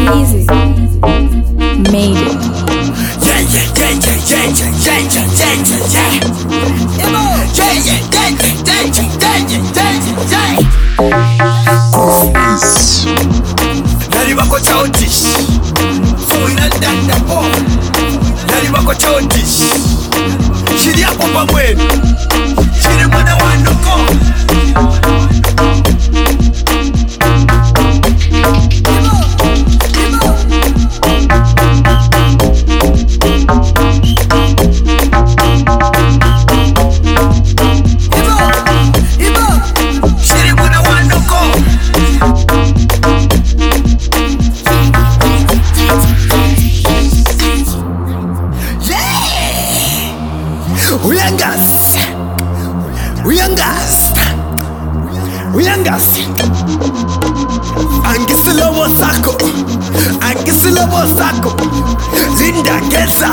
Music made it. Yeah, yeah, yeah, yeah, yeah, yeah, yeah, yeah, yeah, yeah, Nani wako childish, so inadanda po. Nani wako childish, shidi hapo pamwe, shidi mwana wanoko. Uyangas Angisilo sako Linda Ngeza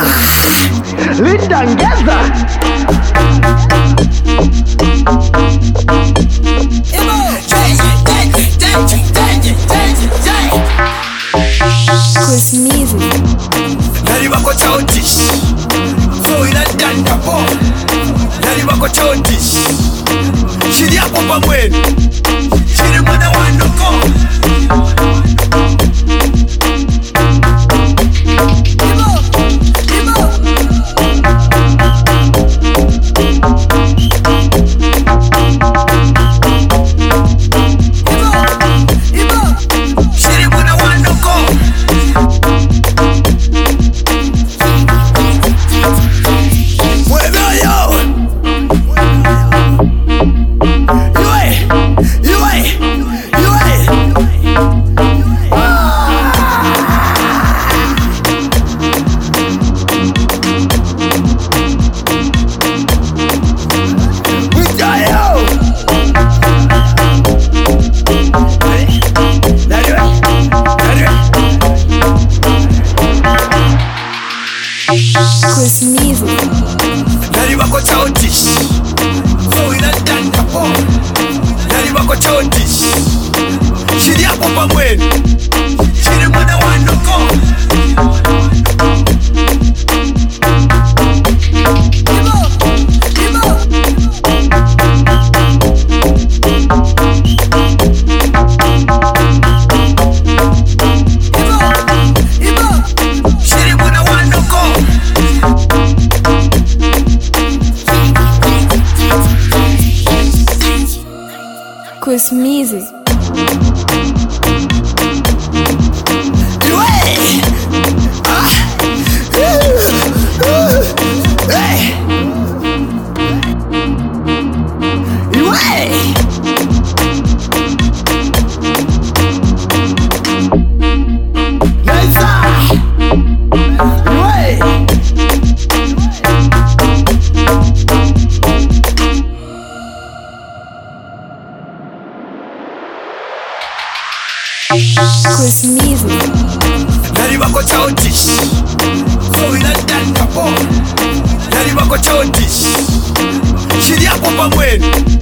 Chris Music. Nani wako childish, so inadanda po. Nani wako childish, shidi hapo pamwe, shidi mwana wanoko. Chris Music. Nani wako childish, so inadanda po. Nani wako childish, shidi hapo pamwe, shidi mwana wanoko. Chris Music. Chris Music. Nani wako childish, so inadanda po. Nani wako childish, shidi hapo pamwe.